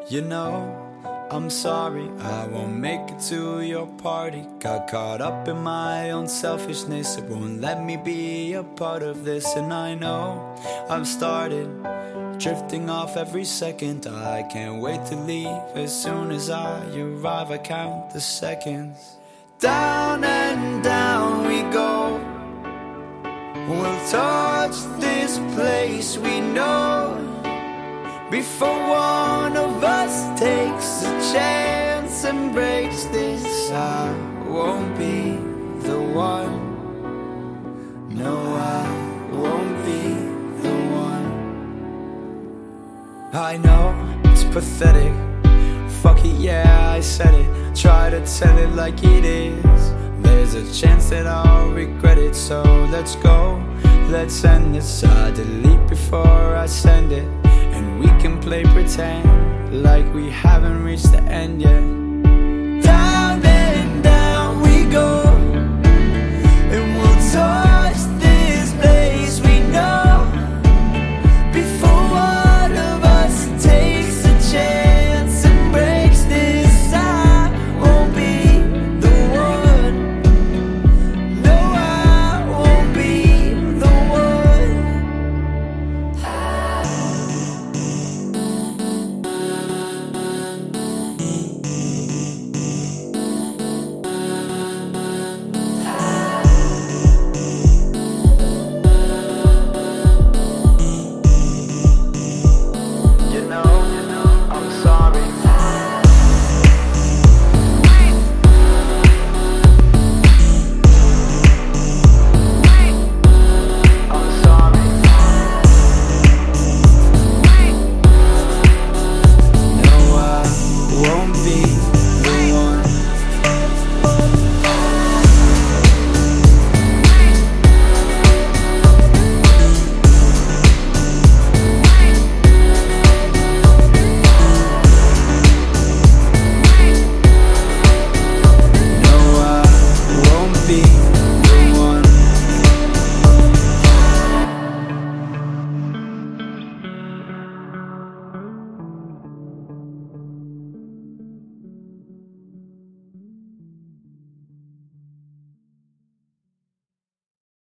You know, I'm sorry, I won't make it to your party. Got caught up in my own selfishness, it won't let me be a part of this. And I know I've started drifting off every second. I can't wait to leave. As soon as I arrive, I count the seconds. Down and down we go. We'll touch this place we know before one of us takes a chance and breaks this. I won't be the one. No, I won't be the one. I know it's pathetic. Fuck it, yeah, I said it. Try to tell it like it is. There's a chance that I'll regret it. So let's go, let's end this. I delete before I send it, and we can play pretend like we haven't reached the end yet. Down and down we go, and we'll talk